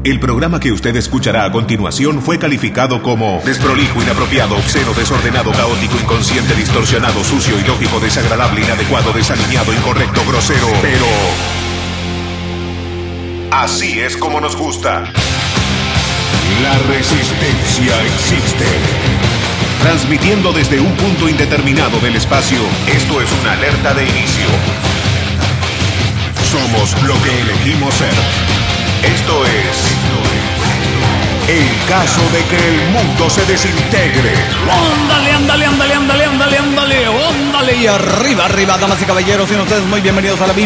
El programa que usted escuchará a continuación fue calificado como desprolijo, inapropiado, obsceno, desordenado, caótico, inconsciente, distorsionado, sucio, ilógico, desagradable, inadecuado, desaliñado, incorrecto, grosero. Pero así es como nos gusta. La resistencia existe. Transmitiendo desde un punto indeterminado del espacio, esto es una alerta de inicio. Somos lo que elegimos ser. Esto es el caso de que el mundo se desintegre. ¡Ándale, ándale, ándale, ándale, ándale, ándale! ¡Ándale! Y arriba, arriba, damas y caballeros, sean ustedes muy bienvenidos a la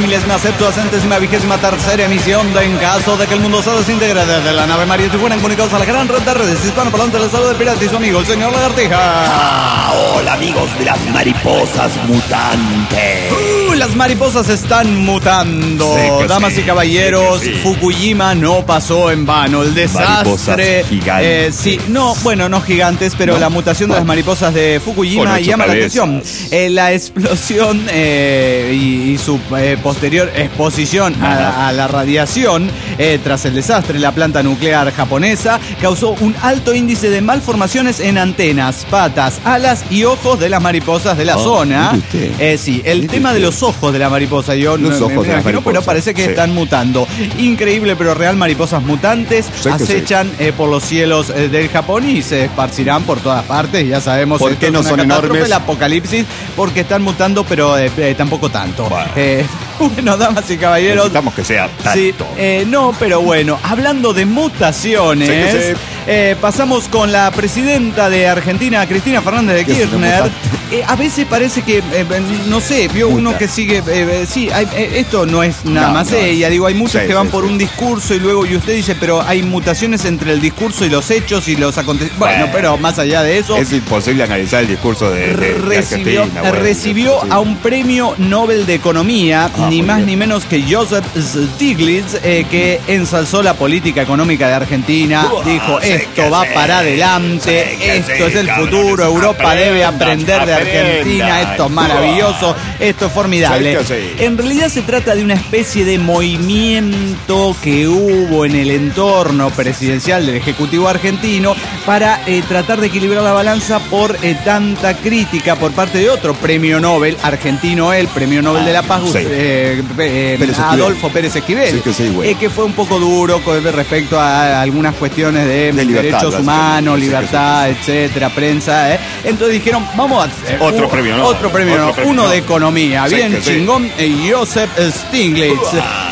23.023ª emisión de En Caso de que el mundo se desintegre, desde la nave María Tijuana, comunicados a la gran red de redes hispanoparlantes del estado de Pirata y su amigo, el señor Lagartija. Hola, amigos de las mariposas mutantes. Las mariposas están mutando, sí, damas y caballeros. Sí. Fukushima no pasó en vano. El desastre. Gigantes. No gigantes, pero ¿no? la mutación de las mariposas de Fukushima llama la atención. La explosión y su posterior exposición a la radiación tras el desastre en la planta nuclear japonesa causó un alto índice de malformaciones en antenas, patas, alas y ojos de las mariposas de la zona. El tema de los ojos de la mariposa, yo no me imagino, pero parece que están mutando. Increíble pero real, mariposas mutantes acechan por los cielos del Japón y se esparcirán por todas partes. Ya sabemos por qué no son enormes. El apocalipsis, porque están mutando, pero tampoco tanto. Bueno, damas y caballeros, necesitamos que sea tanto. Sí, no, pero bueno, hablando de mutaciones, pasamos con la presidenta de Argentina, Cristina Fernández de Kirchner. A veces parece que, no sé, vio uno que sigue, esto no es nada más ella, digo, hay muchos que van por un discurso y luego, y usted dice, pero hay mutaciones entre el discurso y los hechos y los acontecimientos. Bueno, pero más allá de eso, es imposible analizar el discurso de Argentina. Recibió a un premio Nobel de Economía, ni más ni menos que Joseph Stiglitz, que ensalzó la política económica de Argentina. Dijo, esto va para adelante, esto es el futuro, Europa debe aprender de Argentina, esto es maravilloso, esto es formidable. En realidad se trata de una especie de movimiento que hubo en el entorno presidencial del Ejecutivo argentino para tratar de equilibrar la balanza por tanta crítica por parte de otro premio Nobel argentino, el premio Nobel de la Paz, Adolfo Pérez Esquivel, que fue un poco duro con respecto a algunas cuestiones de libertad, derechos humanos, libertad, etcétera, prensa. Entonces dijeron, vamos a otro premio, uno de economía, bien chingón, Joseph Stiglitz.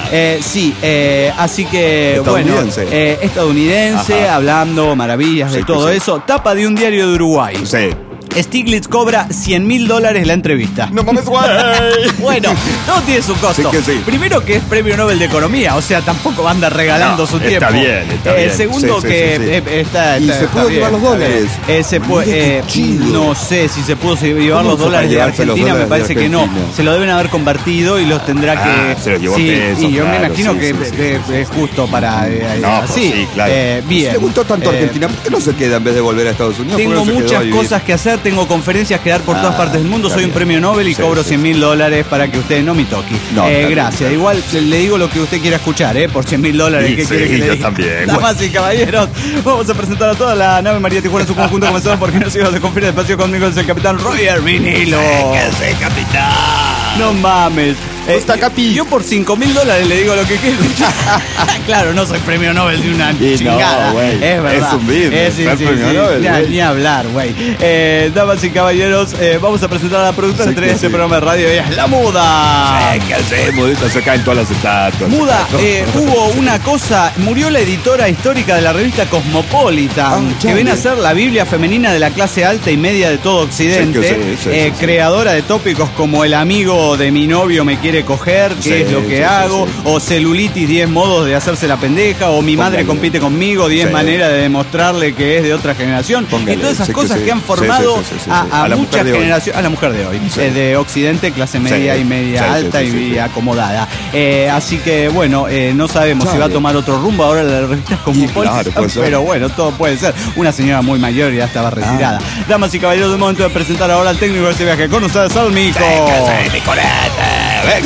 Así que estadounidense, hablando maravillas de todo eso. Tapa de un diario de Uruguay. Stiglitz cobra $100.000 la entrevista. No mames, güey. Bueno, todo tiene su costo. Primero, que es premio Nobel de Economía, o sea, tampoco va a andar regalando su tiempo. Está bien. Segundo, está ¿y se pudo llevar los dólares? No sé si se pudo llevar los dólares de Argentina, me parece que no. Se lo deben haber convertido y los tendrá que... se los llevó pesos, y yo me imagino que es justo para... así. Claro. Bien. Si le gustó tanto Argentina, ¿por qué no se queda en vez de volver a Estados Unidos? Tengo muchas cosas que hacer. Tengo conferencias que dar por todas partes del mundo. Soy un premio Nobel y cobro $100.000 para que usted no me toque. Gracias. Igual le digo lo que usted quiera escuchar, por $100.000. ¿Qué quiere que le diga? También. Damas y caballeros, vamos a presentar a toda la nave María Tijuana en su conjunto. Comenzamos porque nos íbamos a conferir de espacio conmigo. Es el capitán Roger Vinilo. ¡Qué capitán! No mames. Está capi. Yo por $5.000 le digo lo que quiero. Claro, no soy premio Nobel de una chingada. No, es verdad. Es un business. Premio Nobel, ni hablar, güey. Damas y caballeros, vamos a presentar a la productora de este programa de radio. Ella es La Muda. ¿Qué hacemos? Se caen todas las estatuas. Muda, hubo una cosa. Murió la editora histórica de la revista Cosmopolitan, que viene a ser la Biblia femenina de la clase alta y media de todo Occidente. Creadora de tópicos como el amigo de mi novio me quiere coger, qué es lo que hago, o celulitis, 10 modos de hacerse la pendeja, o mi madre compite conmigo, 10 maneras de demostrarle que es de otra generación. Y todas esas cosas que han formado a muchas generaciones, a la mujer de hoy, de Occidente, clase media y media alta y acomodada. Así que bueno, no sabemos si va a tomar otro rumbo ahora la revista Cosmopolitan, pero bueno, todo puede ser. Una señora muy mayor y ya estaba retirada. Damas y caballeros, de momento de presentar ahora al técnico de este viaje con ustedes, al Mico.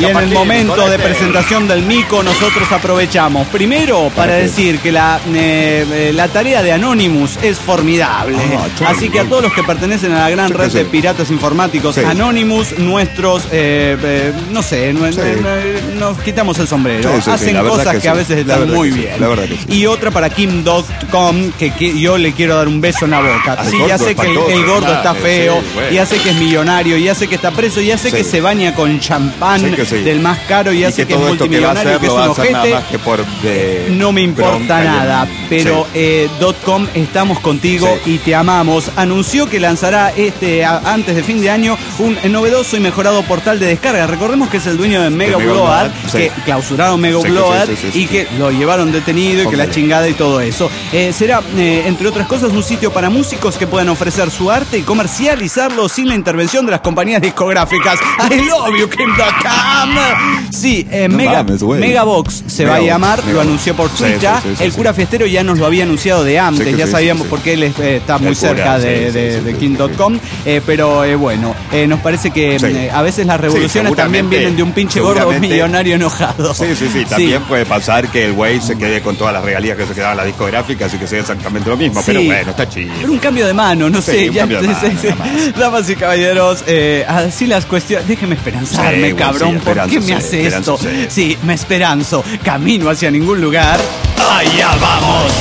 Y en el momento de presentación del mico nosotros aprovechamos primero para decir que la tarea de Anonymous es formidable. Así que a todos los que pertenecen a la gran red de piratas informáticos Anonymous, nuestros, no sé, nos quitamos el sombrero. Hacen cosas que a veces están muy bien. Y otra para Kim.com, que yo le quiero dar un beso en la boca. Sí, ya sé que el gordo está feo, ya sé que es millonario, ya sé que está preso, ya sé que se baña con champán del más caro, ya sé que es multimillonario, que es un ojete. No me importa nada, pero .com estamos contigo y te amamos. Anunció que lanzará antes de fin de año un novedoso y mejorado portal de descarga. Recordemos que es el dueño de Mega Upload, que clausuraron Mega Upload y que lo llevaron detenido y que la chingada y todo eso. Será, entre otras cosas, un sitio para músicos que puedan ofrecer su arte y comercializarlo sin la intervención de las compañías discográficas. I love you, Kim.com. Sí, Megabox se va a llamar, lo anunció por Twitter. El cura fiestero ya nos lo había anunciado de antes, ya sabíamos porque él está muy cerca de Kim.com, pero bueno, nos parece que a veces las revoluciones también vienen de un pinche gordo millonario enojado. Sí, también puede pasar que el güey se quede con todas las regalías que se quedaban las discográficas y que sea exactamente lo mismo, pero bueno, está chido. Pero un cambio de mano, no sé, ya damas y caballeros, así las cuestiones. Déjeme esperanzarme, cabrón, ¿por qué me hace esto? Sí, me esperanzo, camino hacia ningún lugar. ¡Allá vamos!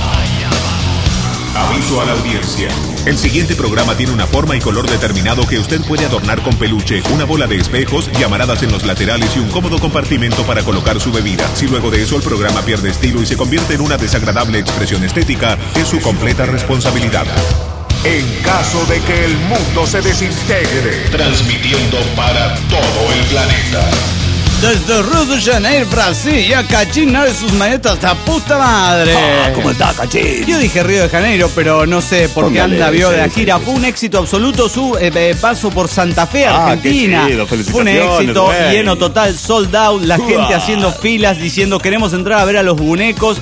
Aviso a la audiencia. El siguiente programa tiene una forma y color determinado que usted puede adornar con peluche, una bola de espejos, llamaradas en los laterales y un cómodo compartimento para colocar su bebida. Si luego de eso el programa pierde estilo y se convierte en una desagradable expresión estética, es su completa responsabilidad. En caso de que el mundo se desintegre, transmitiendo para todo el planeta. Desde Rio de Janeiro, Brasil, ya Cachín abre sus maletas a puta madre. ¿Cómo está, Cachín? Yo dije Río de Janeiro, pero no sé por qué anda vio de la gira. Fue un éxito absoluto su paso por Santa Fe, Argentina. Qué chido, fue un éxito lleno total, sold out, la gente haciendo filas diciendo queremos entrar a ver a los bunecos.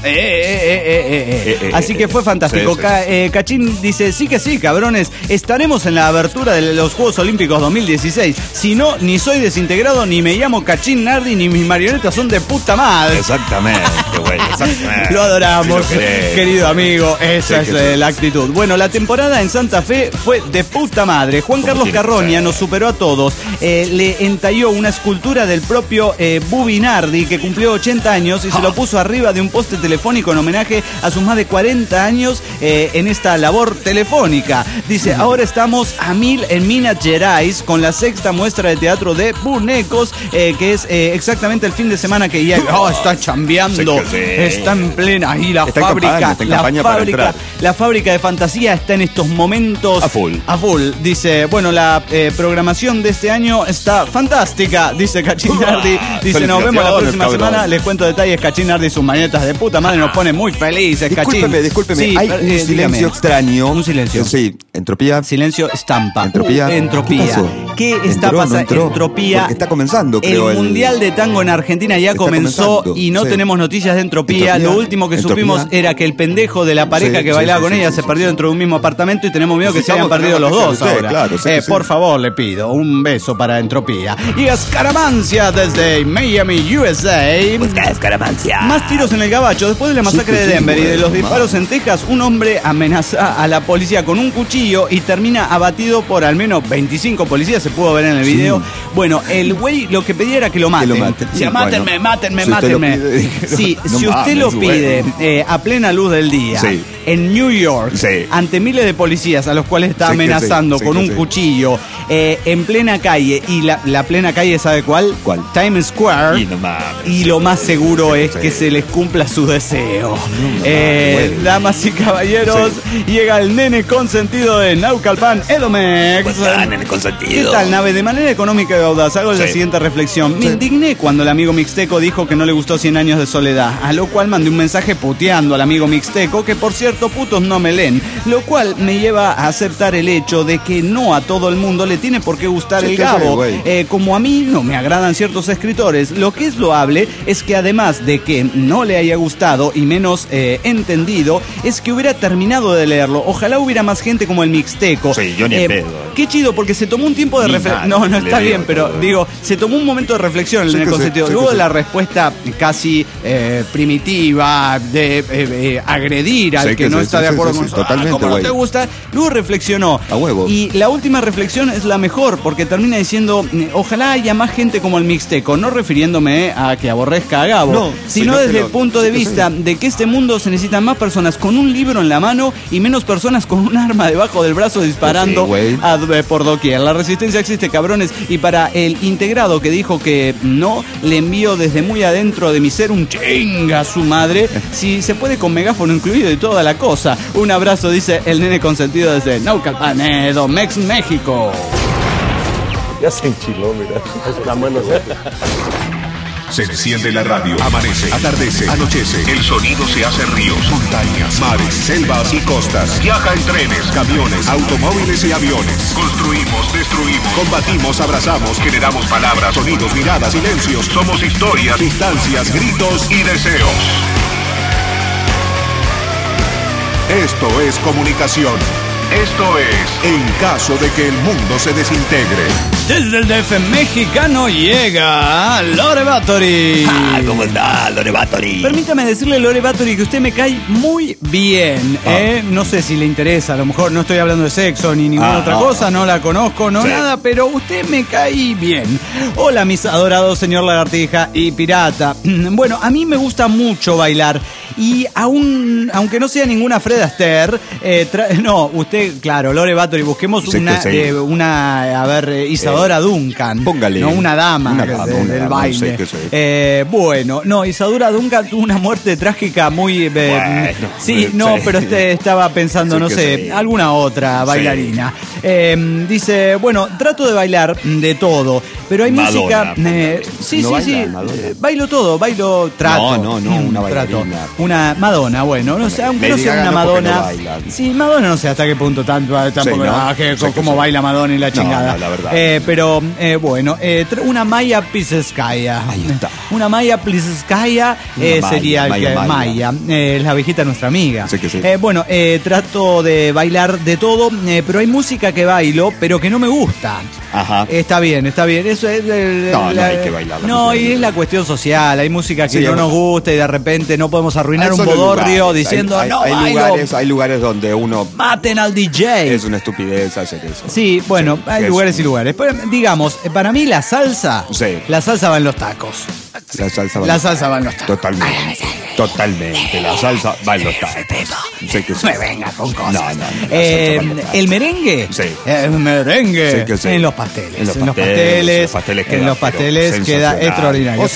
Así que fue fantástico. Cachín dice, sí que sí, cabrones, estaremos en la abertura de los Juegos Olímpicos 2016. Si no, ni soy desintegrado, ni me llamo Cachín Nardi, ni mis marionetas son de puta madre. Exactamente, güey, exactamente. Lo adoramos, querido amigo. Esa es la actitud. Bueno, la temporada en Santa Fe fue de puta madre. Juan Carlos Carroña nos superó a todos. Le entalló una escultura del propio Bubi Nardi, que cumplió 80 años y se lo puso arriba de un poste telefónico en homenaje a sus más de 40 años en esta labor telefónica. Dice, ahora estamos a 1000 en Minas Gerais con la 6ª muestra de teatro de Bunecos, que es exactamente el fin de semana que ya está chambeando, está en plena ahí la fábrica de fantasía está en estos momentos a full. Dice, bueno, la programación de este año está fantástica, dice Cachín Nardi. Dice, nos vemos la próxima semana, les cuento detalles. Cachín Nardi y sus manetas de puta madre nos pone muy felices. Discúlpeme, sí, hay un silencio extraño. Un silencio. Sí, entropía. Silencio estampa. Entropía. ¿Qué está pasando? Entropía. Porque está comenzando, creo. El Mundial de Tango en Argentina ya comenzó y no tenemos noticias de Entropía. Lo último que supimos era que el pendejo de la pareja que bailaba con ella se perdió dentro de un mismo apartamento y tenemos miedo que se hayan perdido los dos ahora. Claro, por favor, le pido un beso para Entropía. Y Escaramancia desde Miami, USA. Escaramancia. Más tiros en el gabacho. Después de la masacre de Denver y de los disparos en Texas, un hombre amenaza a la policía con un cuchillo y termina abatido por al menos 25 policías. Se pudo ver en el video. Bueno, el güey lo que pedía era que lo maten. Mátenme. Sí, si usted lo pide a plena luz del día, en New York, ante miles de policías a los cuales está amenazando con un cuchillo, en plena calle, y la plena calle, ¿sabe cuál? Times Square. Y lo más seguro es que se les cumpla su deseo. Damas y caballeros, llega el nene consentido de Naucalpan, Edomex. ¿Qué tal, nave? De manera económica y audaz, hago la siguiente reflexión. Me indigné cuando el amigo mixteco dijo que no le gustó 100 años de soledad, a lo cual mandé un mensaje puteando al amigo mixteco, que por cierto putos no me leen, lo cual me lleva a aceptar el hecho de que no a todo el mundo le tiene por qué gustar el Gabo, como a mí no me agradan ciertos escritores. Lo que es loable es que además de que no le haya gustado y menos entendido, es que hubiera terminado de leerlo. Ojalá hubiera más gente como el mixteco. Sí, yo ni pedo. qué chido, porque se tomó un tiempo de reflexión. No está bien, pero digo, se tomó un momento de reflexión en el consentido. Luego de la respuesta casi primitiva de agredir al que no está de acuerdo con como no te gusta, luego reflexionó. A huevo. Y la última reflexión es la mejor, porque termina diciendo, ojalá haya más gente como el Mixteco, no refiriéndome a que aborrezca a Gabo, sino desde el punto de vista de que este mundo se necesitan más personas con un libro en la mano y menos personas con un arma debajo del brazo disparando por doquier. La resistencia existe, cabrones, y para el integrado que dijo que no, le envío desde muy adentro de mi ser un chinga a su madre, si se puede con megáfono incluido y toda la cosa. Un abrazo, dice el nene consentido desde Naucalpan, México. Ya se enchiló, mira. Es tan bueno, Se enciende la radio, amanece, atardece, anochece. El sonido se hace ríos, montañas, mares, selvas y costas. Viaja en trenes, camiones, automóviles y aviones. Construimos, destruimos, combatimos, abrazamos, generamos palabras, sonidos, miradas, silencios. Somos historias, distancias, gritos y deseos. Esto es comunicación. Esto es En caso de que el mundo se desintegre. Desde el DF mexicano llega Lore Bathory. ¿Cómo está, Lore Bathory? Permítame decirle, Lore Bathory, que usted me cae muy bien. No sé si le interesa, a lo mejor no estoy hablando de sexo ni ninguna otra cosa, no la conozco, nada, pero usted me cae bien. Hola, mis adorados señor Lagartija y Pirata. Bueno, a mí me gusta mucho bailar y aunque no sea ninguna Fred Astaire, usted, claro, Lore Bathory, busquemos Isadora Duncan. Póngale. No, una dama del baile. Isadora Duncan tuvo una muerte trágica muy... pero estaba pensando, alguna otra bailarina. Dice, trato de bailar de todo, pero hay Madonna, música... bailo todo, trato. No, una bailarina. Una Madonna, aunque no sea una Madonna... Sí, Madonna no sé hasta qué punto tampoco cómo baila Madonna y la chingada. No, la verdad. Una Maya Pliskaya. Ahí está. Una Maya Pliskaya sería Maya. Es la viejita nuestra amiga. Sí que sí. Trato de bailar de todo, pero hay música que bailo, pero que no me gusta. Ajá. Está bien. Eso es no hay que bailar. Y es la cuestión social. Hay música que no nos gusta y de repente no podemos arruinar un bodorrio diciendo hay lugares donde uno... ¡Maten al DJ! Es una estupidez hacer eso. Sí, hay lugares y lugares. Pero, digamos, para mí la salsa va en los tacos. La salsa va en los tacos. Totalmente. La salsa va en los tacos. Me venga con cosas. El merengue. Sí. El merengue. En los pasteles. En los pasteles queda extraordinario.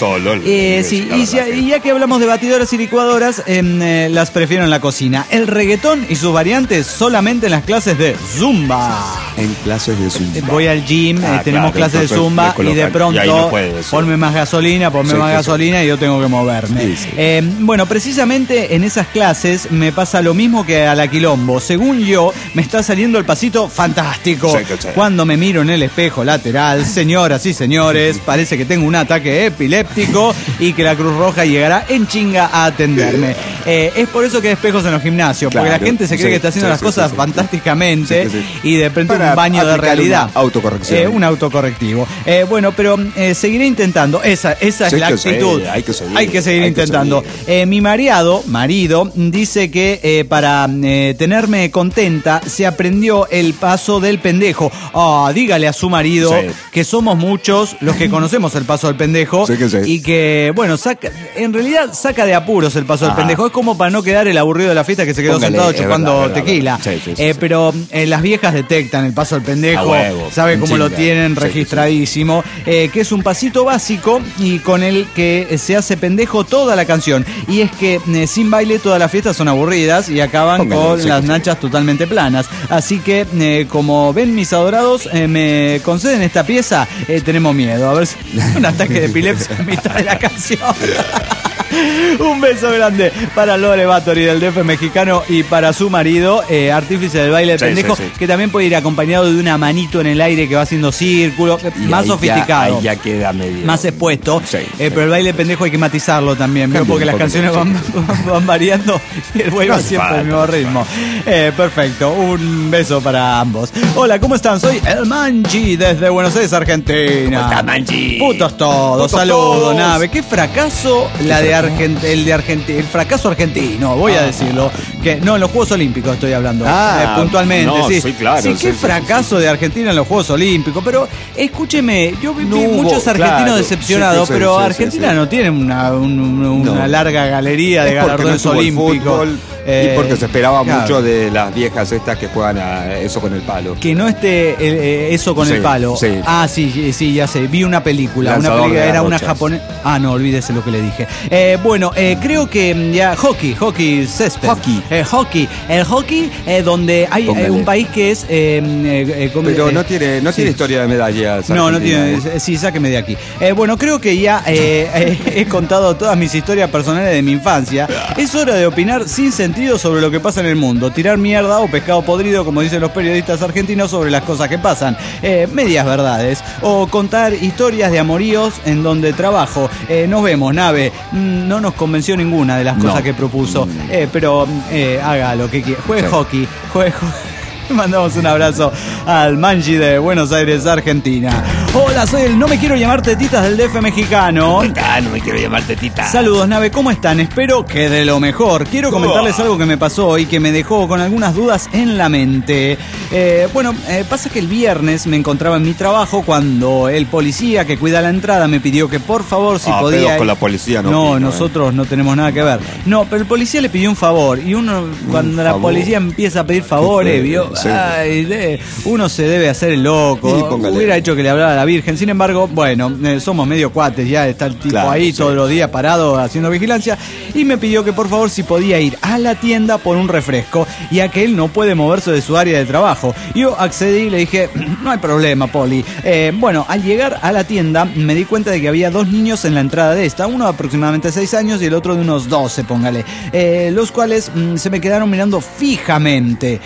Y ya que hablamos de batidoras y licuadoras, las prefiero en la cocina. El reggaetón y sus variantes solamente en las clases de Zumba. En clases de Zumba. Voy al gym, tenemos clases de Zumba y de pronto ponme más gasolina y yo tengo que moverme. Precisamente en esas clases me pasa lo mismo que a la Quilombo. Según yo, me está saliendo el pasito fantástico. Cuando me miro en el espejo lateral, señoras y señores, parece que tengo un ataque epiléptico y que la Cruz Roja llegará en chinga a atenderme. Es por eso que hay espejos en los gimnasios, porque la gente se cree que está haciendo las cosas fantásticamente y de repente un baño de realidad. Autocorrección. Un autocorrectivo. Pero seguiré intentando. Esa es la actitud. Hay que seguir intentando. Mi marido dice que para tenerme contenta se aprendió el paso del pendejo. Dígale a su marido que somos muchos los que conocemos el paso del pendejo y que, en realidad saca de apuros el paso del pendejo. Es como para no quedar el aburrido de la fiesta que se quedó sentado chupando tequila. Pero las viejas detectan el paso del pendejo, sabe cómo lo tienen registradísimo, que es un pasito básico y con el que se hace pendejo toda la canción. Y es que sin baile todas las fiestas son aburridas y acaban con las nachas totalmente planas. Así que, como ven mis adorados, me conceden esta pieza, tenemos miedo. A ver si un ataque de epilepsia en mitad de la canción. Un beso grande para Lore Báthory del DF mexicano y para su marido, artífice del baile de pendejo, que también puede ir acompañado de una manito en el aire que va haciendo círculo, más sofisticado. Ahí ya queda medio. Más expuesto. Pero el baile de pendejo hay que matizarlo también, porque las canciones van variando y el güey va siempre al mismo ritmo. Perfecto. Un beso para ambos. Hola, ¿cómo están? Soy el Manji desde Buenos Aires, Argentina. ¿Cómo está, Manji? Putos todos. Saludos, nave. Qué fracaso el fracaso argentino, voy a decirlo. Que no, en los Juegos Olímpicos estoy hablando. Puntualmente, no, sí. Claro. Sí, qué fracaso de Argentina en los Juegos Olímpicos. Pero escúcheme, yo vi muchos argentinos decepcionados, pero Argentina no tiene una larga galería de galardones olímpicos. Y porque se esperaba mucho de las viejas estas que juegan a eso con el palo. Que no esté eso con el palo. Sí. Sí, ya sé. Vi una película. Era una japonesa. No, olvídese lo que le dije. Creo que ya hockey césped. Hockey. El hockey donde hay un país que es... pero no tiene historia de medallas. No tiene. Sí, sáqueme de aquí. Creo que ya he contado todas mis historias personales de mi infancia. Es hora de opinar sin sentido sobre lo que pasa en el mundo, tirar mierda o pescado podrido, como dicen los periodistas argentinos, sobre las cosas que pasan, medias verdades, o contar historias de amoríos en donde trabajo. Nos vemos, nave. No nos convenció ninguna de las cosas que propuso, pero haga lo que quiera. Juegue hockey. Mandamos un abrazo al Manji de Buenos Aires, Argentina. Hola, soy el No Me Quiero Llamar Tetitas del DF mexicano. No me quiero llamar Tetita. Saludos, nave, ¿cómo están? Espero que de lo mejor. Quiero comentarles algo que me pasó hoy que me dejó con algunas dudas en la mente. Pasa que el viernes me encontraba en mi trabajo cuando el policía que cuida la entrada me pidió que por favor si podía... con la policía no, nosotros no tenemos nada que ver. No, pero el policía le pidió un favor y cuando la policía empieza a pedir favores, uno se debe hacer el loco. Hubiera hecho que le hablara a la Virgen. Sin embargo, somos medio cuates, ya está el tipo ahí todos los días parado haciendo vigilancia y me pidió que por favor si podía ir a la tienda por un refresco, ya que él no puede moverse de su área de trabajo. Yo accedí y le dije, no hay problema, Poli. Al llegar a la tienda me di cuenta de que había dos niños en la entrada de esta, uno de aproximadamente 6 años y el otro de unos 12, póngale, los cuales se me quedaron mirando fijamente.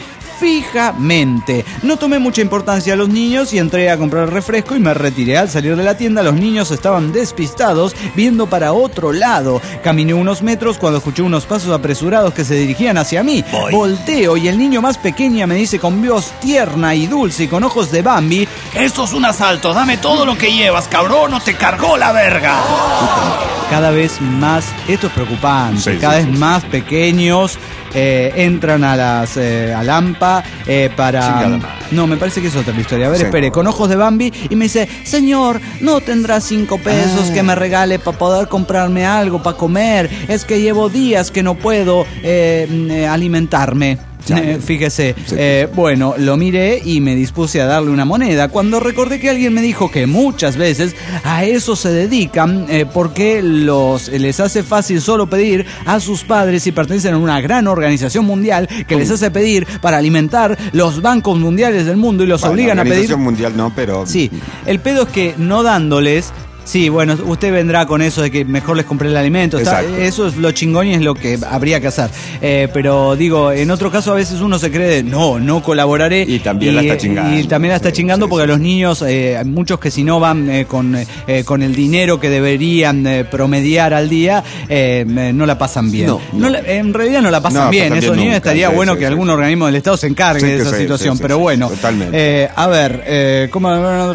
No tomé mucha importancia a los niños y entré a comprar refresco y me retiré. Al salir de la tienda los niños estaban despistados viendo para otro lado. Caminé unos metros cuando escuché unos pasos apresurados que se dirigían hacia mí. Volteo y el niño más pequeño me dice con voz tierna y dulce y con ojos de Bambi: esto es un asalto, dame todo lo que llevas, cabrón, o te cargó la verga. Cada vez más, esto es preocupante, cada vez más pequeños entran a las al AMPA para... No, me parece que es otra la historia. A ver, espere, con ojos de Bambi y me dice: señor, ¿no tendrá 5 pesos que me regale para poder comprarme algo para comer? Es que llevo días que no puedo alimentarme. Fíjese, lo miré y me dispuse a darle una moneda cuando recordé que alguien me dijo que muchas veces a eso se dedican porque les hace fácil solo pedir a sus padres y pertenecen a una gran organización mundial que les hace pedir para alimentar los bancos mundiales del mundo y los obligan a pedir. Organización mundial no, pero... Sí, el pedo es que no dándoles... Sí, usted vendrá con eso de que mejor les compré el alimento. Eso es lo chingón y es lo que habría que hacer. Pero digo, en otro caso a veces uno se cree de no colaboraré. Y también la está chingando. Y también la está chingando porque a los niños, hay muchos que si no van con el dinero que deberían promediar al día, no la pasan bien. En realidad no la pasan bien. Esos niños estaría bueno que algún organismo del Estado se encargue de esa situación. Pero bueno, totalmente. ¿cómo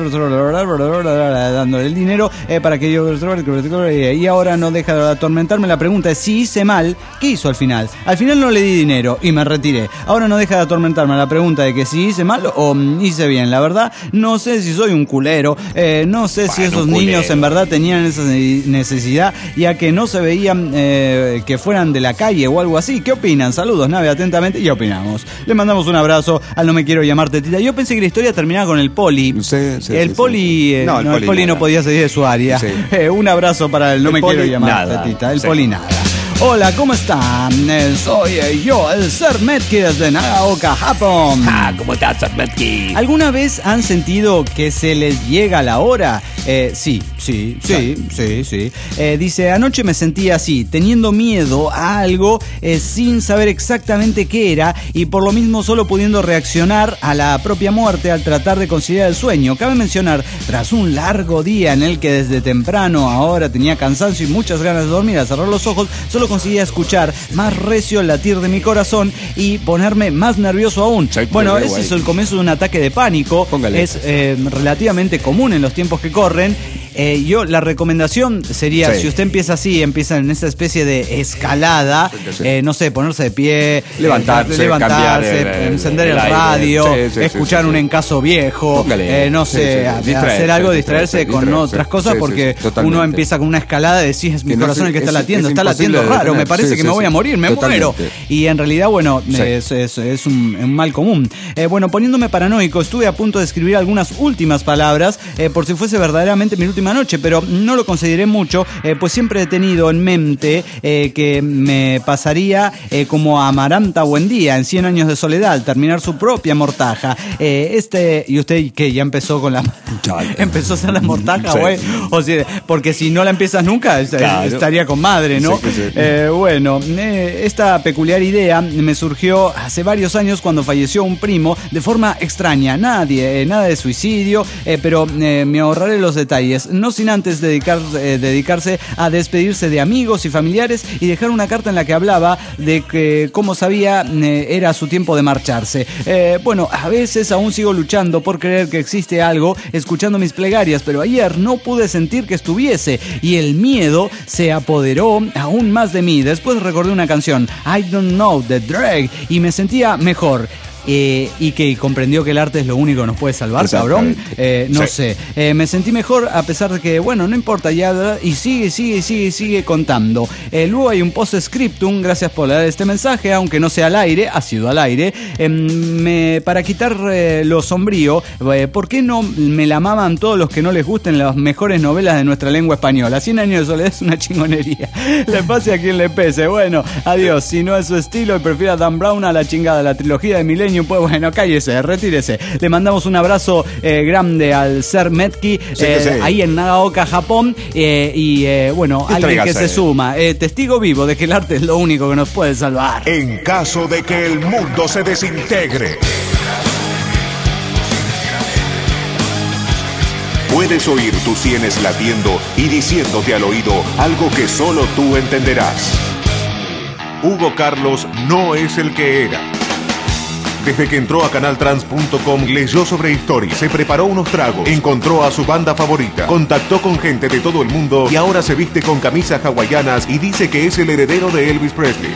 dándole el dinero? Para que yo... Y ahora no deja de atormentarme. La pregunta es: si hice mal, ¿qué hizo al final? Al final no le di dinero y me retiré. Ahora no deja de atormentarme la pregunta de que si hice mal o hice bien. La verdad, no sé si soy un culero. No sé si esos niños en verdad tenían esa necesidad, ya que no se veían que fueran de la calle o algo así. ¿Qué opinan? Saludos, nave, atentamente. Y opinamos. Le mandamos un abrazo al No Me Quiero Llamar Tetita. Yo pensé que la historia terminaba con el Poli. El Poli no podía seguir de su área. Un abrazo para el No Me Quiero Llamar Tetita. El Poli nada. Hola, ¿cómo están? Soy yo, el Ser Metki desde Nagaoka, Japón. ¿Cómo estás, Ser Metki? ¿Alguna vez han sentido que se les llega la hora? Sí. Dice, anoche me sentí así, teniendo miedo a algo sin saber exactamente qué era y por lo mismo solo pudiendo reaccionar a la propia muerte al tratar de conciliar el sueño. Cabe mencionar, tras un largo día en el que desde temprano ahora tenía cansancio y muchas ganas de dormir, al cerrar los ojos, solo conseguía escuchar más recio el latir de mi corazón y ponerme más nervioso aún. Bueno, ese es el comienzo de un ataque de pánico. Póngale. Es relativamente común en los tiempos que corren. Yo, la recomendación sería, si usted empieza así, empieza en esa especie de escalada, no sé, ponerse de pie, levantarse, encender el radio, escuchar un encaso viejo, no sé, hacer algo, distraerse con otras cosas, porque uno empieza con una escalada de decir, es mi corazón el que está latiendo, está latiendo raro, me parece que me voy a morir, me muero. Y en realidad, bueno, es un mal común. Bueno, poniéndome paranoico, estuve a punto de escribir algunas últimas palabras, por si fuese verdaderamente mi última noche, pero no lo consideré mucho, pues siempre he tenido en mente que me pasaría como a Amaranta Buendía en 100 años de soledad, al terminar su propia mortaja. Y usted que ya empezó con la... empezó a hacer la mortaja, güey. O sea, porque si no la empiezas nunca, estaría con madre, ¿no? Bueno, esta peculiar idea me surgió hace varios años cuando falleció un primo de forma extraña. Nada de suicidio, pero me ahorraré los detalles. No sin antes dedicarse a despedirse de amigos y familiares y dejar una carta en la que hablaba de que, como sabía, era su tiempo de marcharse. Bueno, a veces aún sigo luchando por creer que existe algo, escuchando mis plegarias, pero ayer no pude sentir que estuviese y el miedo se apoderó aún más de mí. Después recordé una canción, I Don't Know, de Drake, y me sentía mejor. Y que comprendió que el arte es lo único que nos puede salvar, cabrón. No sé. Me sentí mejor a pesar de que, bueno, no importa ya. Y sigue contando. Luego hay un post-scriptum, gracias por leer este mensaje, aunque no sea al aire, ha sido al aire. Para quitar lo sombrío, ¿por qué no me la maman todos los que no les gusten las mejores novelas de nuestra lengua española? 100 años de soledad es una chingonería. Le pase a quien le pese. Bueno, adiós. Si no es su estilo y prefiere a Dan Brown, a la chingada, la trilogía de Milenio, pues bueno, cállese, retírese. Le mandamos un abrazo grande al Ser Metki, ahí en Nagaoka, Japón, bueno, alguien que se suma, testigo vivo de que el arte es lo único que nos puede salvar. En caso de que el mundo se desintegre, puedes oír tus sienes latiendo y diciéndote al oído algo que solo tú entenderás. Hugo Carlos no es el que era. Desde que entró a canaltrans.com, leyó sobre historia, se preparó unos tragos, encontró a su banda favorita, contactó con gente de todo el mundo y ahora se viste con camisas hawaianas y dice que es el heredero de Elvis Presley.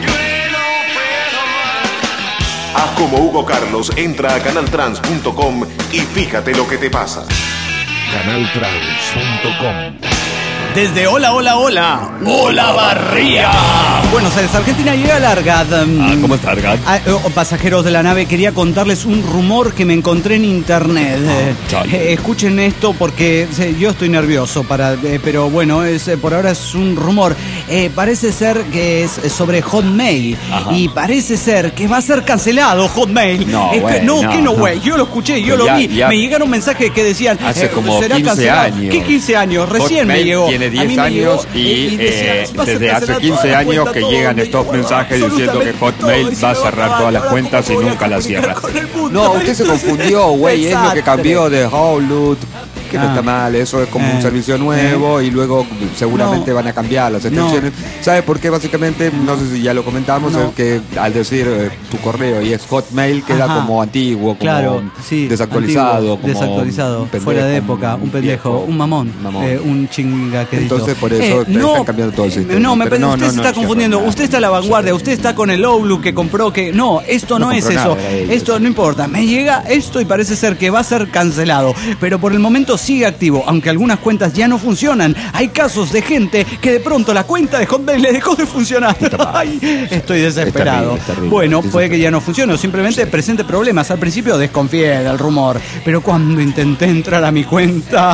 Haz como Hugo Carlos, entra a canaltrans.com y fíjate lo que te pasa. canaltrans.com. Desde Hola Barría, Buenos Aires, Argentina, llega Largad. ¿Cómo está Largad? Pasajeros de la nave, quería contarles un rumor que me encontré en internet. Escuchen esto porque yo estoy nervioso, pero bueno, por ahora es un rumor. Parece ser que es sobre Hotmail. Y parece ser que va a ser cancelado Hotmail. Güey. Yo lo escuché, yo lo vi. Me llegaron mensajes que decían, hace como será 15 cancelado. años. ¿Qué 15 años? Recién Hotmail me llegó. Tiene 10 años y desde hace 15 años que llegan estos mensajes diciendo que Hotmail va a cerrar todas las cuentas y nunca las cierra. No, usted se confundió, güey, es lo que cambió de Outlook. Que no está mal, eso es como un servicio nuevo y luego seguramente van a cambiar las extensiones. ¿Sabe por qué? Básicamente, no sé si ya lo comentamos, es que al decir tu correo y es Hotmail queda como antiguo, como desactualizado, antiguo, desactualizado, fuera de época, un pendejo, un mamón. Un chingaquedito. Entonces por eso están cambiando todo el sistema. Usted se está confundiendo, usted está a la vanguardia, usted está con el Outlook que compró, que no, esto no es eso, esto no importa, me llega esto y parece ser que va a ser cancelado, pero por el momento sigue activo, aunque algunas cuentas ya no funcionan. Hay casos de gente que de pronto la cuenta de Hotmail le dejó de funcionar. Ay, estoy desesperado. Es terrible. Bueno, puede que ya no funcione o simplemente presente problemas. Al principio desconfié del rumor, pero cuando intenté entrar a mi cuenta,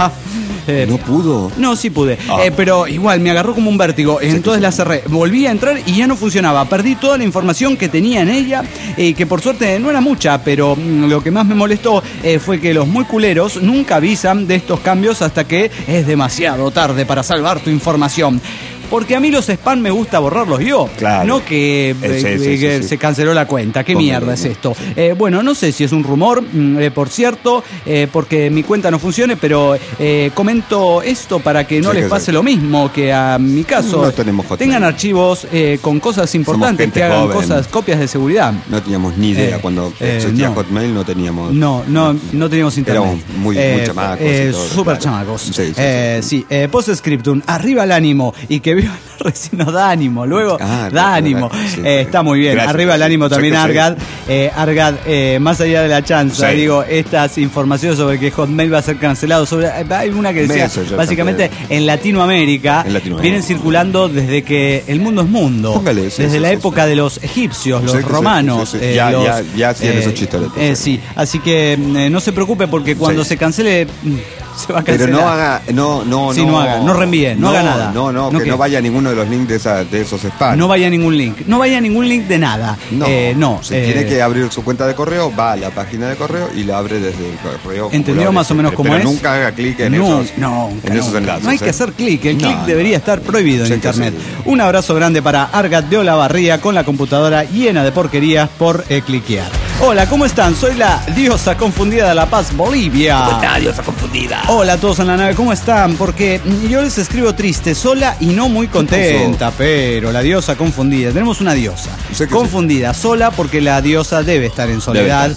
¿No pudo? No, sí pude. Pero igual me agarró como un vértigo. Entonces la cerré. Volví a entrar y ya no funcionaba. Perdí toda la información que tenía en ella, que por suerte no era mucha, pero lo que más me molestó fue que los muy culeros nunca avisan de estos cambios hasta que es demasiado tarde para salvar tu información. Porque a mí los spam me gusta borrarlos yo. Claro. No que se canceló la cuenta. ¿Qué mierda es esto? Bueno, no sé si es un rumor, por cierto, porque mi cuenta no funcione, pero comento esto para que no les pase lo mismo que a mi caso. No tenemos Hotmail. Tengan archivos con cosas importantes, que hagan copias de seguridad. No teníamos ni idea. Cuando existía Hotmail no teníamos... No teníamos internet. Éramos muy chamacos. Súper chamacos. Sí. Postscriptum, arriba el ánimo y que recién nos da ánimo, luego da ánimo. Está muy bien. Gracias, arriba el ánimo también, Argad. Argad, más allá de la chanza, digo, estas informaciones sobre que Hotmail va a ser cancelado, hay una que decía, básicamente en Latinoamérica vienen circulando desde que el mundo es mundo. Póngale, desde la época de los egipcios, los romanos. Ya hacían esos chistoretos. Sí, así que no se preocupe porque cuando se cancele... se va a cancelar. Pero no reenvíen, no haga nada. Que no vaya a ninguno de los links de esos spam. No vaya a ningún link de nada. Si tiene que abrir su cuenta de correo, va a la página de correo y la abre desde el correo. ¿Entendió más o menos cómo es? Pero nunca haga clic en esos enlaces. No hay que hacer clic, el clic debería estar prohibido en internet. Un abrazo grande para Argat de Olavarría con la computadora llena de porquerías por cliquear. Hola, ¿cómo están? Soy la diosa confundida de La Paz, Bolivia. ¿Cómo está, diosa confundida? Hola a todos en la nave, ¿cómo están? Porque yo les escribo triste, sola y no muy contenta, pero la diosa confundida. Tenemos una diosa confundida, sola porque la diosa debe estar en soledad.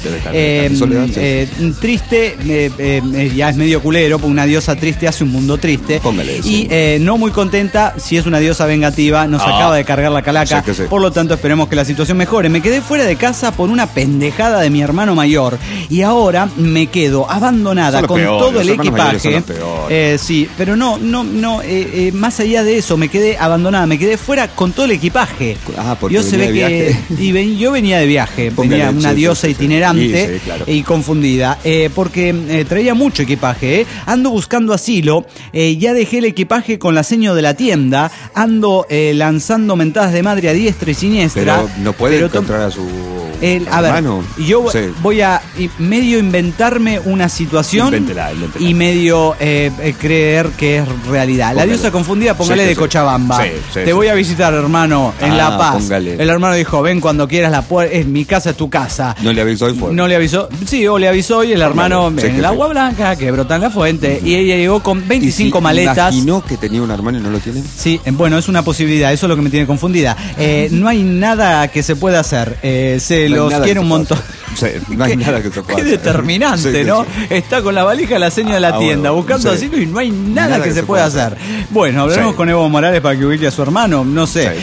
Triste, ya es medio culero, porque una diosa triste hace un mundo triste. Póngale eso. Y no muy contenta, si es una diosa vengativa, nos acaba de cargar la calaca. Por lo tanto, esperemos que la situación mejore. Me quedé fuera de casa por una pendejada de mi hermano mayor y ahora me quedo abandonada con todo el equipaje. Sí, pero no, más allá de eso, me quedé abandonada, me quedé fuera con todo el equipaje. Porque yo yo venía de viaje, venía una diosa itinerante y confundida, porque traía mucho equipaje, ando buscando asilo, ya dejé el equipaje con la seño de la tienda, ando lanzando mentadas de madre a diestra y siniestra. Pero no puede encontrar a su hermano. Yo voy a medio inventarme una situación. Invéntela. Y medio creer que es realidad. La diosa confundida, póngale de Cochabamba. Te voy a visitar, hermano, en La Paz. Póngale. El hermano dijo, ven cuando quieras, mi casa es tu casa. ¿No le avisó hoy? No le avisó. Sí, o le avisó y el hermano en el agua blanca que brota en la fuente. Y ella llegó con 25 maletas. ¿Imaginó que tenía un hermano y no lo tiene? Sí, bueno, es una posibilidad. Eso es lo que me tiene confundida. No hay nada que se pueda hacer. Los quiere un montón. No hay nada que se pueda hacer. Qué determinante, ¿no? Está con la valija la seña de la tienda, buscando asilo y no hay nada que se pueda hacer. Bueno, hablaremos con Evo Morales para que ubique a su hermano, no sé.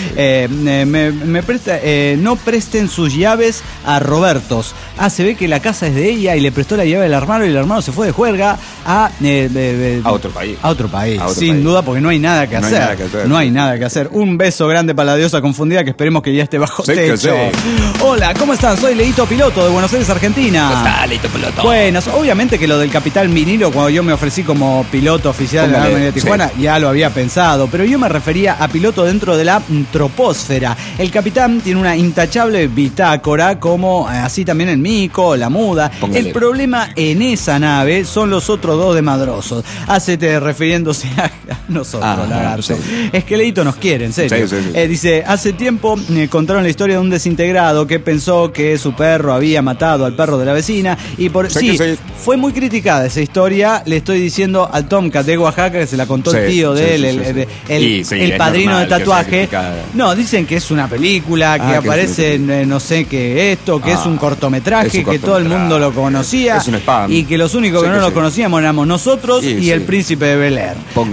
Me presta, no presten sus llaves a Robertos. Se ve que la casa es de ella y le prestó la llave al hermano y el hermano se fue de juerga a otro país. A otro país, sin duda, porque no hay nada que hacer. No hay nada que hacer. Un beso grande para la diosa confundida que esperemos que ya esté bajo techo. Hola, ¿cómo están? Soy Leito Piloto de Buenos Aires, Argentina. ¿Cómo está, Leito Piloto? Bueno, obviamente que lo del Capitán Vinilo, cuando yo me ofrecí como piloto oficial de la Armada de Tijuana, ya lo había pensado, pero yo me refería a piloto dentro de la troposfera. El capitán tiene una intachable bitácora, como así también el Mico, la Muda. Póngale. El problema en esa nave son los otros dos de madrosos. Refiriéndose a nosotros, lagarto. Es que Leito nos quiere, en serio. Dice, hace tiempo contaron la historia de un desintegrado que pensó que su perro había matado al perro de la vecina y fue muy criticada esa historia. Le estoy diciendo al Tomcat de Oaxaca, que se la contó el tío de él, el padrino de tatuaje. No, dicen que es una película, que aparece en no sé qué que es un cortometraje, que todo el mundo lo conocía y que los únicos que no lo conocíamos éramos nosotros y el príncipe de Bel-Air. Póngale. Así que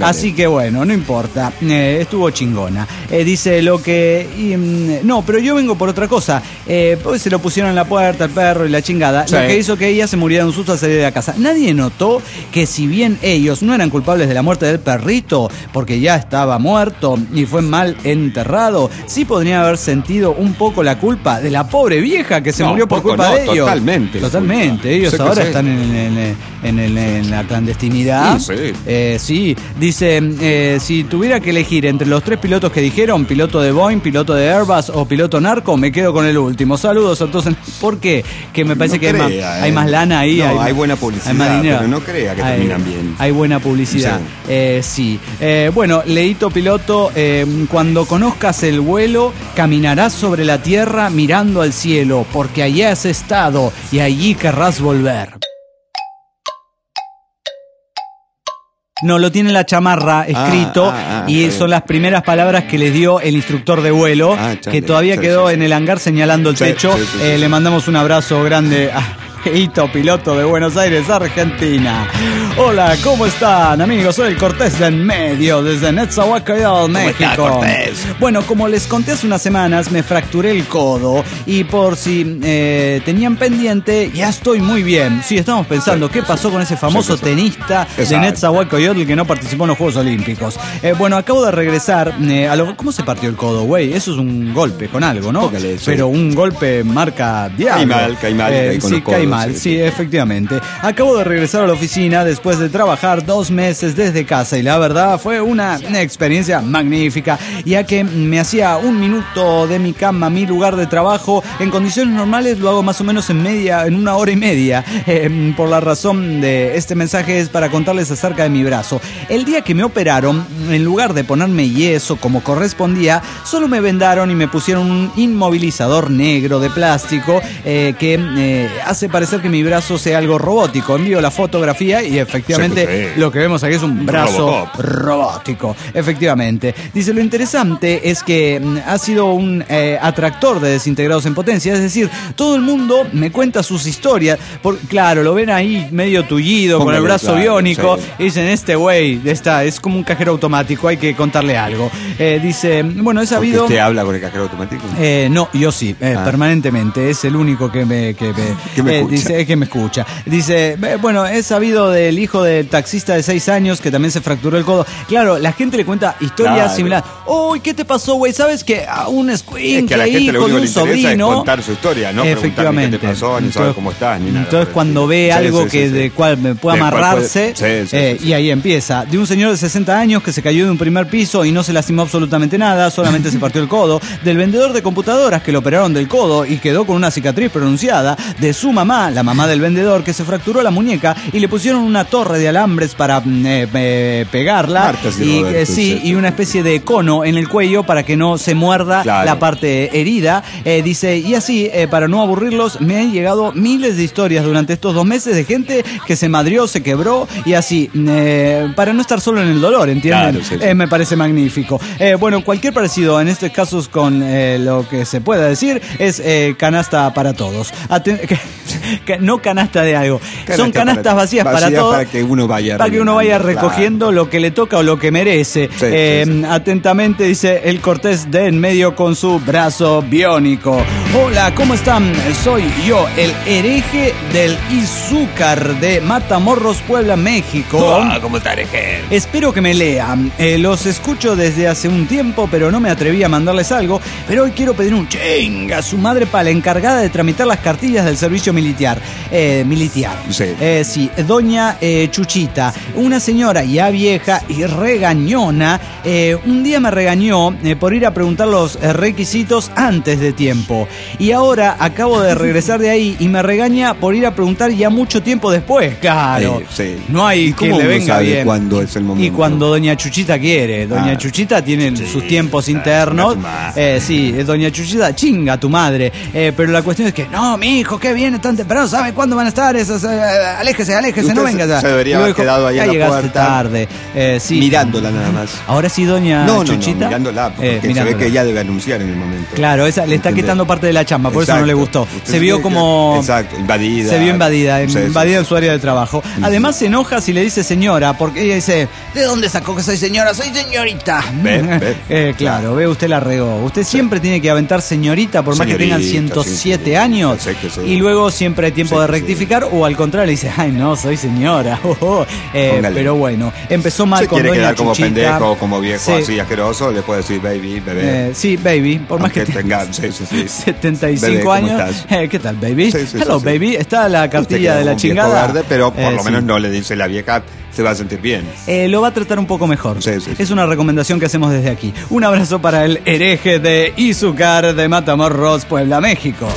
que bueno, no importa, estuvo chingona. Dice lo que... no, pero yo vengo por otra cosa. Pues se lo pusieron en la puerta el perro y la chingada. Sí. Lo que hizo que ella se muriera de un susto al salir de la casa. Nadie notó que si bien ellos no eran culpables de la muerte del perrito, porque ya estaba muerto y fue mal enterrado, sí podrían haber sentido un poco la culpa de la pobre vieja que se murió por culpa de ellos. Totalmente. Ellos ahora están en la clandestinidad. Sí. Dice, si tuviera que elegir entre los 3 pilotos que dijeron, piloto de Boeing, piloto de Airbus o piloto narco, me quedo con el último. Saludos entonces. ¿Por qué? Que me parece que hay más lana ahí. No, hay buena publicidad, hay más dinero. Pero no crea que terminan bien. Hay buena publicidad. Sí. Bueno, Leito piloto, cuando conozcas el vuelo, caminarás sobre la tierra mirando al cielo, porque allí has estado y allí querrás volver. No, lo tiene en la chamarra escrito y son las primeras palabras que les dio el instructor de vuelo, que todavía quedó en el hangar señalando el techo. Le mandamos un abrazo grande a Hito, piloto de Buenos Aires, Argentina. Hola, ¿cómo están, amigos? Soy el Cortés de En Medio, desde Netzahualcóyotl, México. Bueno, como les conté hace unas semanas, me fracturé el codo y por si tenían pendiente, ya estoy muy bien. Sí, estamos pensando, ¿qué pasó con ese famoso tenista de Netzahualcóyotl que no participó en los Juegos Olímpicos? Bueno, acabo de regresar ¿cómo se partió el codo, güey? Eso es un golpe con algo, ¿no? Pero un golpe marca diablo. Cae mal. Sí, cae mal. Sí, efectivamente. Acabo de regresar a la oficina después de trabajar 2 meses desde casa y la verdad fue una experiencia magnífica, ya que me hacía 1 minuto de mi cama, mi lugar de trabajo. En condiciones normales lo hago más o menos en 1 hora y media. Por la razón de este mensaje es para contarles acerca de mi brazo. El día que me operaron, en lugar de ponerme yeso como correspondía, solo me vendaron y me pusieron un inmovilizador negro de plástico que hace parecer que mi brazo sea algo robótico. Envío la fotografía y efectivamente lo que vemos aquí es un brazo robótico. Efectivamente. Dice, lo interesante es que ha sido un atractor de desintegrados en potencia, es decir, todo el mundo me cuenta sus historias. Claro, lo ven ahí medio tullido, con el brazo biónico, y dicen, este güey es como un cajero automático, hay que contarle algo. Dice, bueno, he sabido... ¿Usted habla con el cajero automático? No, yo sí, permanentemente, es el único que me dice, es que me escucha. Dice, bueno, he sabido del hijo del taxista de 6 años que también se fracturó el codo. Claro, la gente le cuenta historias similares. Uy, ¿qué te pasó, güey? ¿Sabes que a un escuincle hijo de un sobrino? Es contar su historia, no efectivamente. Preguntar qué te pasó, ni saber cómo estás, ni nada. Entonces, cuando ve algo de cual me pueda amarrarse, y ahí empieza. De un señor de 60 años que se cayó de un primer piso y no se lastimó absolutamente nada, solamente se partió el codo. Del vendedor de computadoras que lo operaron del codo y quedó con una cicatriz pronunciada. De su mamá, la mamá del vendedor, que se fracturó la muñeca y le pusieron una torre de alambres para pegarla y una especie de cono en el cuello para que no se muerda la parte herida. Dice, y así, para no aburrirlos, me han llegado miles de historias durante estos 2 meses de gente que se madrió, se quebró y así, para no estar solo en el dolor, ¿entienden? Me parece magnífico. Bueno, cualquier parecido en estos casos con lo que se pueda decir es canasta para todos. No canasta de algo, son canastas vacías para todos, para que uno vaya recogiendo lo que le toca o lo que merece. Atentamente, dice el Cortés de En Medio con su brazo biónico. Hola, ¿cómo están? Soy yo, el hereje del Izúcar de Matamoros, Puebla, México. Hola, ¿cómo está, hereje? Espero que me lean. Los escucho desde hace un tiempo, pero no me atreví a mandarles algo. Pero hoy quiero pedir un chinga a su madre para la encargada de tramitar las cartillas del servicio militar. Sí, doña Chuchita, una señora ya vieja y regañona. Un día me regañó por ir a preguntar los requisitos antes de tiempo. Y ahora acabo de regresar de ahí y me regaña por ir a preguntar ya mucho tiempo después. Claro, no hay que le venga bien. ¿Cuándo es el momento? Y cuando doña Chuchita quiere. Doña Chuchita tiene sus tiempos internos. Doña Chuchita, chinga tu madre. Pero la cuestión es que, no, mi hijo, qué viene tan temprano, ¿sabe cuándo van a estar esas? Aléjese, no venga ya. Se debería haber quedado ahí en la puerta. Tarde. Mirándola nada más. Ahora sí, doña Chuchita. No, mirándola, porque se ve que ella debe anunciar en el momento. Claro, esa le está quitando parte de la chamba, por eso no le gustó. Se vio como... Exacto, invadida. Se vio invadida en su área de trabajo. Además se enoja si le dice señora, porque ella dice, ¿de dónde sacó que soy señora? Soy señorita. Claro, ve, usted la regó. Usted siempre tiene que aventar señorita, por más que tengan 107 años. Y luego siempre hay tiempo de rectificar, o al contrario le dice, ay no, soy señora. Pero bueno, empezó mal con doña Chuchita. Como pendejo, como viejo, sí. así asqueroso, le puede decir baby, bebé. Sí, baby, por más que tenga 75 bebé, años. ¿Qué tal, baby? Hello, baby. Está la cartilla de la chingada. Verde, pero por lo menos no le dice la vieja, se va a sentir bien. Lo va a tratar un poco mejor. Es una recomendación que hacemos desde aquí. Un abrazo para el hereje de Izúcar de Matamoros, Puebla, México.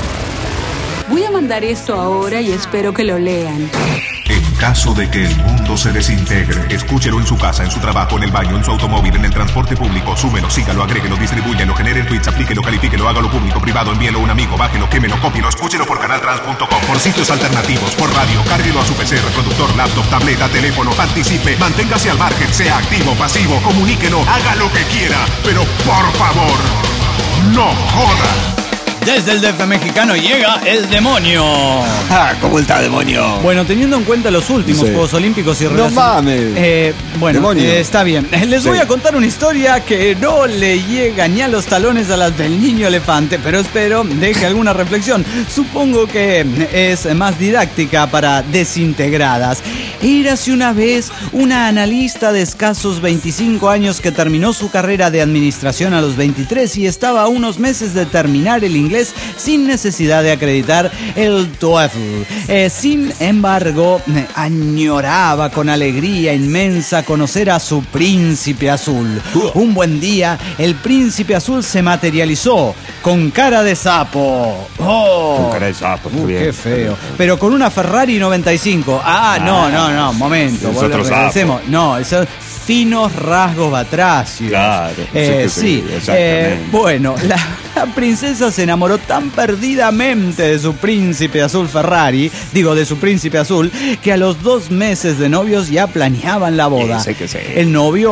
Voy a mandar esto ahora y espero que lo lean. En caso de que el mundo se desintegre, escúchelo en su casa, en su trabajo, en el baño, en su automóvil, en el transporte público. Súmelo, sígalo, agréguelo, distribúyelo, genere tweets, aplíquelo, califíquelo, hágalo público, privado, envíelo a un amigo, bájelo, quémelo, cópielo, escúchelo por canaltrans.com, por sitios alternativos, por radio, cárguelo a su PC, reproductor, laptop, tableta, teléfono, participe, manténgase al margen, sea activo, pasivo, comuníquelo, haga lo que quiera, pero por favor, no joda. Desde el DF mexicano llega el demonio. ¿Cómo está, demonio? Bueno, teniendo en cuenta los últimos Juegos Olímpicos y No mames. Bueno, está bien. Les voy a contar una historia que no le llega ni a los talones a las del niño elefante, pero espero deje alguna reflexión. Supongo que es más didáctica para desintegradas. Érase una vez una analista de escasos 25 años que terminó su carrera de administración a los 23 y estaba a unos meses de terminar el inglés sin necesidad de acreditar el TOEFL. Sin embargo, añoraba con alegría inmensa conocer a su príncipe azul. Un buen día, el príncipe azul se materializó con cara de sapo. Con cara de sapo, qué feo. Pero con una Ferrari 95. No, momento. Sapo. No, eso es finos rasgos batracios. Claro. Sí. Bueno, la princesa se enamoró tan perdidamente de su príncipe azul Ferrari, de su príncipe azul, que a los 2 meses de novios ya planeaban la boda. El novio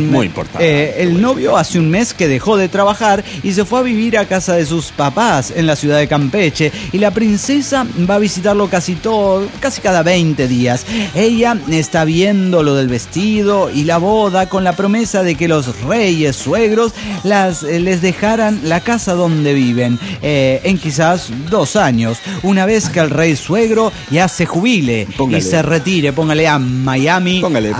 hace un mes que dejó de trabajar y se fue a vivir a casa de sus papás en la ciudad de Campeche, y la princesa va a visitarlo casi cada 20 días. Ella está viendo lo del vestido y la boda con la promesa de que los reyes suegros les dejaran la casa donde viven en quizás 2 años, una vez que el rey suegro ya se jubile y se retire, póngale a Miami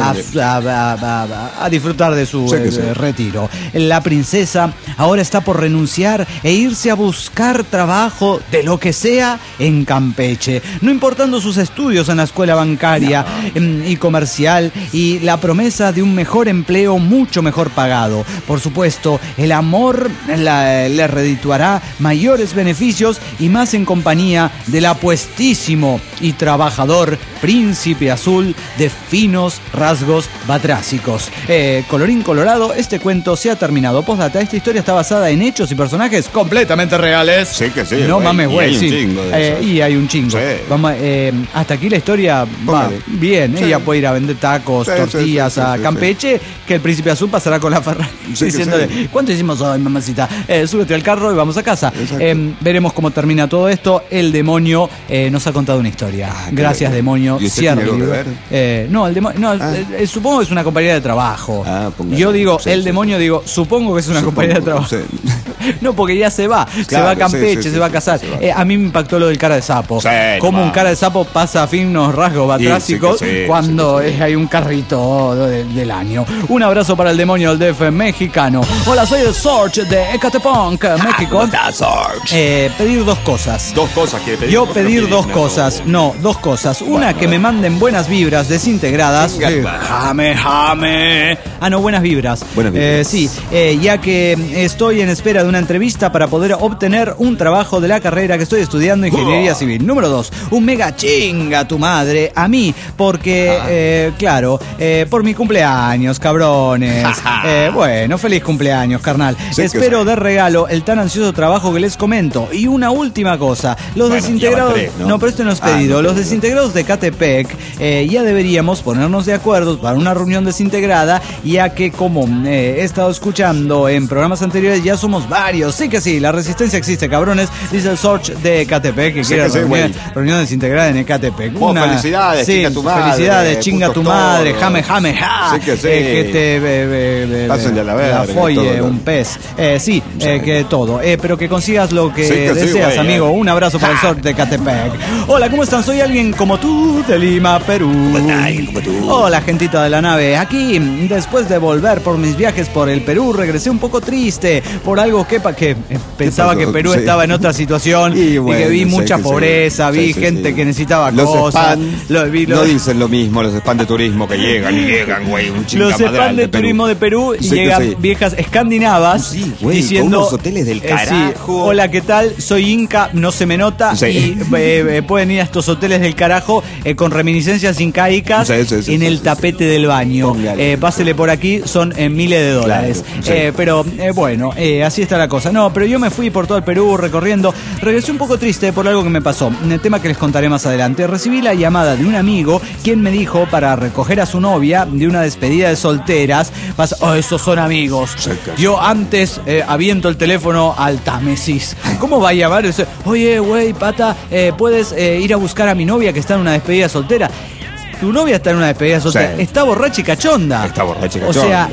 a disfrutar de su retiro. La princesa ahora está por renunciar e irse a buscar trabajo de lo que sea en Campeche, no importando sus estudios en la escuela bancaria y comercial y la promesa de un mejor empleo mucho mejor pagado. Por supuesto, el amor le redituará mayores beneficios y más en compañía del apuestísimo y trabajador príncipe azul de finos rasgos batrácicos. Colorín colorado, este cuento se ha terminado. Postdata, esta historia está basada en hechos y personajes completamente reales. Sí que sí. No mames, güey. Y hay un chingo. Sí. Vamos, hasta aquí la historia va bien. Ella puede ir a vender tacos, tortillas a Campeche, que el príncipe azul pasará con la Ferrari diciéndole, ¿cuánto hicimos hoy, mamacita? Súbete al carro y vamos a casa. Veremos cómo termina todo esto. El demonio nos ha contado una historia. Gracias, demonio. ¿Y usted tiene algo que ver? No, el demonio. Supongo que es una compañía de trabajo. Yo digo, demonio, supongo que es una compañía de trabajo. No, porque ya se va. Se va a Campeche, se va a casar. A mí me impactó lo del cara de sapo. Como un cara de sapo pasa a finos rasgos batrásicos cuando hay un carrito del año. Un abrazo para el demonio del DF mexicano. Hola, soy el Sorge de Ecatepunk, México. ¿Cómo estás, Sorge? Pedir 2 cosas. 2 cosas que pedir. Yo pedir 2 cosas. No, 2 cosas. Una, que me manden buenas vibras desintegradas. Jame. Buenas vibras. Sí, ya que estoy en espera de una entrevista para poder obtener un trabajo de la carrera que estoy estudiando, ingeniería civil. Número 2, un mega chinga tu madre a mí, porque, por mi cumpleaños. cumpleaños, cabrones. Bueno, feliz cumpleaños, carnal. Sí, espero de regalo el tan ansioso trabajo que les comento. Y una última cosa. Los desintegrados... ¿no? Pero esto no es pedido. Los desintegrados de Catepec ya deberíamos ponernos de acuerdo para una reunión desintegrada, ya que como he estado escuchando en programas anteriores, ya somos varios. Sí que sí, la resistencia existe, cabrones. Dice el Sorch de Catepec que quiere reunión desintegrada en Catepec. Felicidades, sí, chinga tu madre. Felicidades, chinga tu madre, jame, ja. Sí que sí. Que te Pásenle a la verga, folle todo, un pez. Que todo. Pero que consigas lo que deseas, amigo. Un abrazo para el Sorch de Catepec. Hola, ¿cómo están? Soy alguien como tú de Lima, Perú. Hola, gentita de la nave. Aquí, después de volver por mis viajes por el Perú, regresé un poco triste por algo que pensaba que Perú estaba en otra situación y que vi mucha pobreza, vi gente que necesitaba cosas. No dicen lo mismo los spam de turismo que llegan, güey, un chingamadral. Los spam de turismo de Perú llegan viejas escandinavas diciendo unos hoteles del carajo. Hola, ¿qué tal? Soy Inca, no se me nota y pueden ir a estos hoteles del carajo con reminiscencias incaicas en el tapete del baño. Pásele por aquí, son miles de dólares. Claro, pero bueno, así está la cosa. No, pero yo me fui por todo el Perú recorriendo. Regresé un poco triste por algo que me pasó. Un tema que les contaré más adelante. Recibí la llamada de un amigo quien me dijo para recoger a su novia de una despedida de solteras. Esos son amigos. Yo antes aviento el teléfono al Támesis. ¿Cómo va a llamar? Oye, güey, pata, ¿puedes ir a buscar a mi novia que está en una despedida soltera? Tu novia está en una despedida soltera. Está borracha y cachonda. O sea,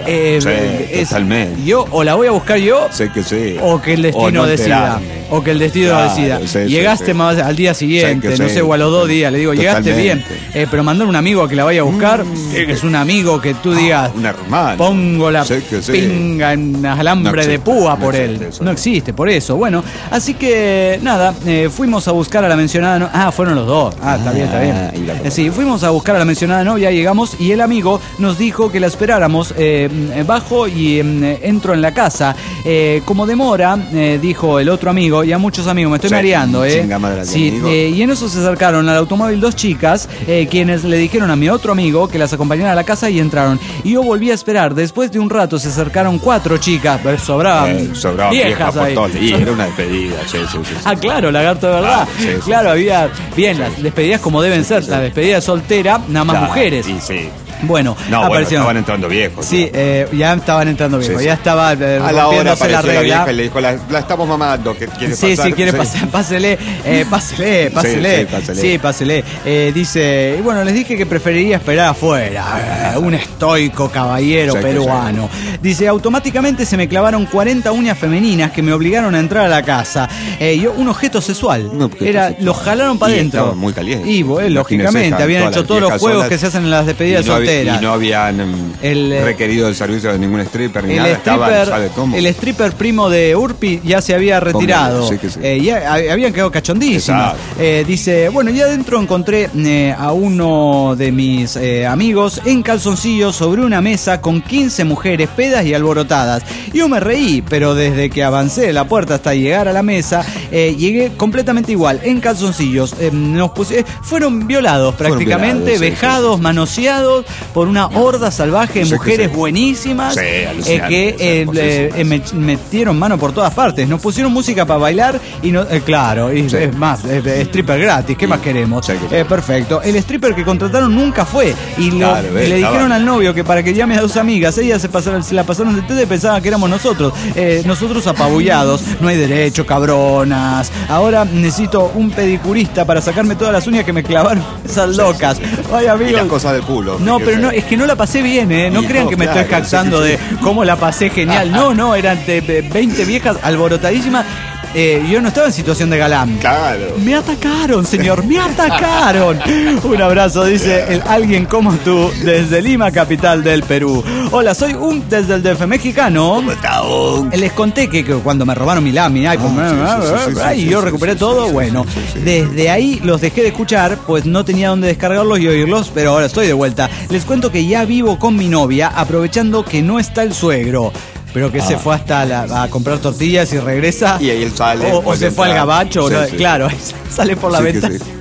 totalmente. Yo o la voy a buscar yo. Sé que sí. O que el destino decida. O que el destino decida. Llegaste más al día siguiente, no sé, o a los 2 días. Le digo, llegaste bien. Pero mandar un amigo a que la vaya a buscar, que es un amigo que tú digas, un hermano. Pongo la pinga en alambre de púa por él. No existe, por eso. Bueno, así que nada, fuimos a buscar a la mencionada. Fueron los dos. Está bien. Sí, fuimos a buscar a la mencionada novia, llegamos y el amigo nos dijo que la esperáramos. Bajo y entro en la casa. Como demora, dijo el otro amigo, ya muchos amigos, me estoy mareando. Y en eso se acercaron al automóvil 2 chicas, quienes le dijeron a mi otro amigo que las acompañara a la casa y entraron. Y yo volví a esperar. Después de un rato se acercaron 4 chicas, sobraban viejas ahí. Y era una despedida. Claro, lagarto de verdad. Claro, había las despedidas como deben ser. La despedida soltera, nada más mujeres. Bueno, estaban entrando viejos. Sí, ya estaban entrando viejos. Ya estaba a la hora apareció la vieja y le dijo, la estamos mamando, ¿qué quiere pasar? Sí, quiere pasar, pásele. Sí, pásele. Dice, y bueno, les dije que preferiría esperar afuera. Un estoico caballero peruano. Dice, automáticamente se me clavaron 40 uñas femeninas que me obligaron a entrar a la casa. Yo, un objeto sexual. Los jalaron para adentro. Estaban muy calientes. Y lógicamente, habían hecho todos los juegos que se hacen en las despedidas solteras. Y no habían requerido el servicio de ningún stripper ni nada. El stripper primo de Urpi ya se había retirado. Ya habían quedado cachondísimos. Dice, bueno, ya adentro encontré a uno de mis amigos en calzoncillos sobre una mesa con 15 mujeres pedas y alborotadas. Yo me reí, pero desde que avancé de la puerta hasta llegar a la mesa, llegué completamente igual, en calzoncillos. Fueron violados prácticamente, vejados, manoseados por una horda salvaje de mujeres buenísimas que metieron mano por todas partes. Nos pusieron música para bailar y es más, stripper gratis, ¿qué más queremos? Perfecto. El stripper que contrataron nunca fue y le dijeron al novio que para que llame a 2 amigas, ellas se la pasaron de tete y pensaban que éramos nosotros. Nosotros apabullados, no hay derecho, cabronas. Ahora necesito un pedicurista para sacarme todas las uñas que me clavaron esas locas. Ay, amigos. Y las cosas del culo. No, pero es que no la pasé bien, No crean que me estoy jactando de cómo la pasé genial. No, eran 20 viejas alborotadísimas. Yo no estaba en situación de galán. Claro. Me atacaron, señor, me atacaron. Un abrazo, dice alguien como tú, desde Lima, capital del Perú. Hola, soy desde el DF mexicano. ¿Cómo está, Les conté que cuando me robaron mi lámina y yo recuperé todo, desde ahí los dejé de escuchar, pues no tenía dónde descargarlos y oírlos, pero ahora estoy de vuelta. Les cuento que ya vivo con mi novia, aprovechando que no está el suegro. Pero que se fue hasta a comprar tortillas y regresa. Y ahí él sale. O se fue al gabacho. Claro, sale por la ventana.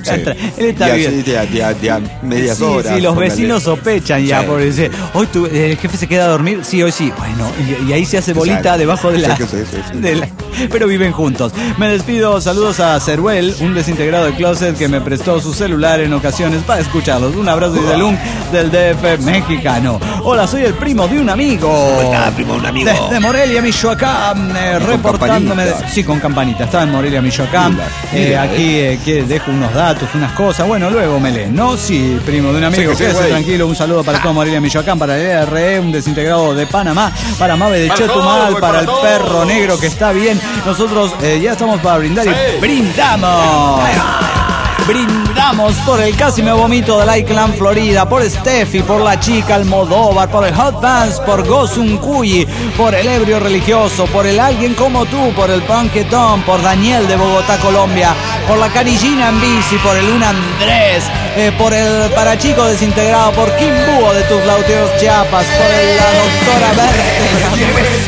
Él está bien. De a medias horas. Sí, los vecinos sospechan ya, porque dice, hoy el jefe se queda a dormir, sí, hoy sí. Bueno, y ahí se hace bolita debajo de la... Pero viven juntos. Me despido, saludos a Ceruel, un desintegrado de Closet que me prestó su celular en ocasiones para escucharlos. Un abrazo y del DF mexicano. Hola, soy el primo de un amigo. ¿Cómo está, primo de un amigo? Desde Morelia, Michoacán, reportándome. Sí, con campanita. Estaba en Morelia, Michoacán. Aquí dejo unos datos, unas cosas. Bueno, luego me leen, ¿no? Sí, primo de un amigo. Quédese tranquilo. Un saludo para todo Morelia, Michoacán, para el ERE, un desintegrado de Panamá, para Mabe de Chetumal, para el perro negro que está bien. Nosotros ya estamos para brindar y brindamos. Brindamos por el Casi Me Vomito de Lakeland, Florida, por Steffi, por la chica Almodóvar, por el Hot Dance, por Gosun Cuyi, por el ebrio religioso, por el Alguien Como Tú, por el Panquetón, por Daniel de Bogotá, Colombia, por la Canillina en bici, por el Un Andrés, por el Parachico desintegrado, por Kim Búho de Tus Lauteros Chiapas, por la doctora Verde.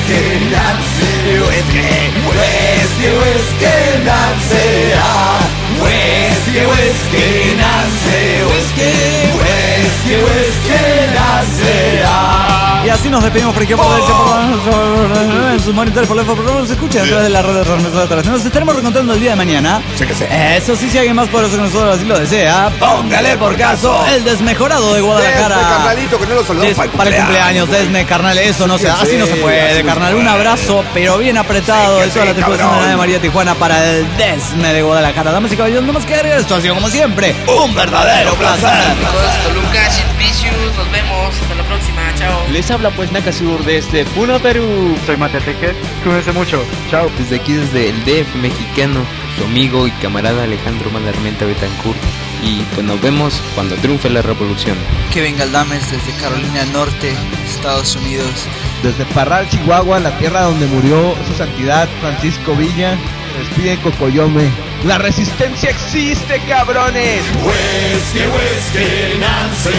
Y así nos despedimos por aquí por en sus monitores por nos escuchen a través de la red de transmisores. Nos estaremos reencontrando el día de mañana. Eso sí, si alguien más poderoso que nosotros así lo desea, póngale por caso el desmejorado de Guadalajara. Desme, carnalito, que no lo saludamos para el cumpleaños. Desme, carnal, eso no se hace, así no se puede, carnal. Un abrazo, pero bien apretado de toda la tripulación de María Tijuana para el Desme de Guadalajara. Damas y caballeros, no más que agregar, esto ha sido como siempre un verdadero placer. Lucas, Vicious, nos vemos, hasta la próxima, chao. Les habla pues Nakasur desde Puno, Perú. Soy Mateteque, cuídense mucho, chao. Desde aquí, desde el DF mexicano, su amigo y camarada Alejandro Malarmenta Betancourt. Y pues nos vemos cuando triunfe la revolución. Kevin Galdames desde Carolina del Norte, Estados Unidos. Desde Parral, Chihuahua, la tierra donde murió su santidad Francisco Villa, despide Cocoyome. ¡La resistencia existe, cabrones! Whisky, Nancy,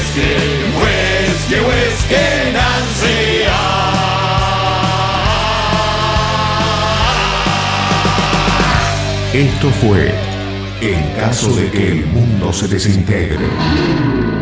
whisky, Nancy. Esto fue En caso de que el mundo se desintegre.